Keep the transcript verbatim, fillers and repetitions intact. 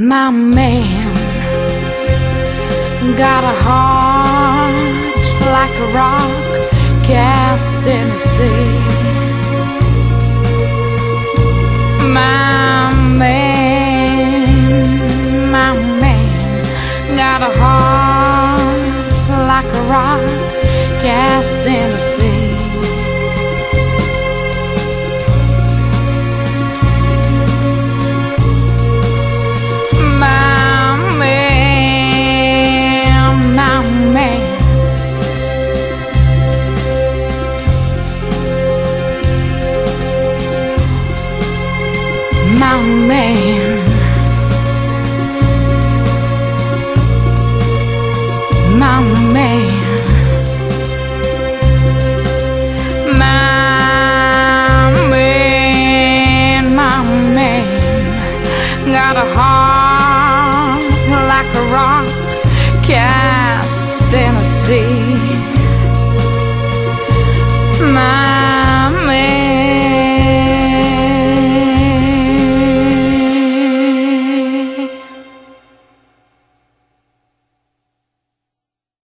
My man got a heart like a rock cast in the sea. My man, my man got a heart like a rock cast in the sea. My man, my man, my man, my man got a heart like a rock cast in a sea.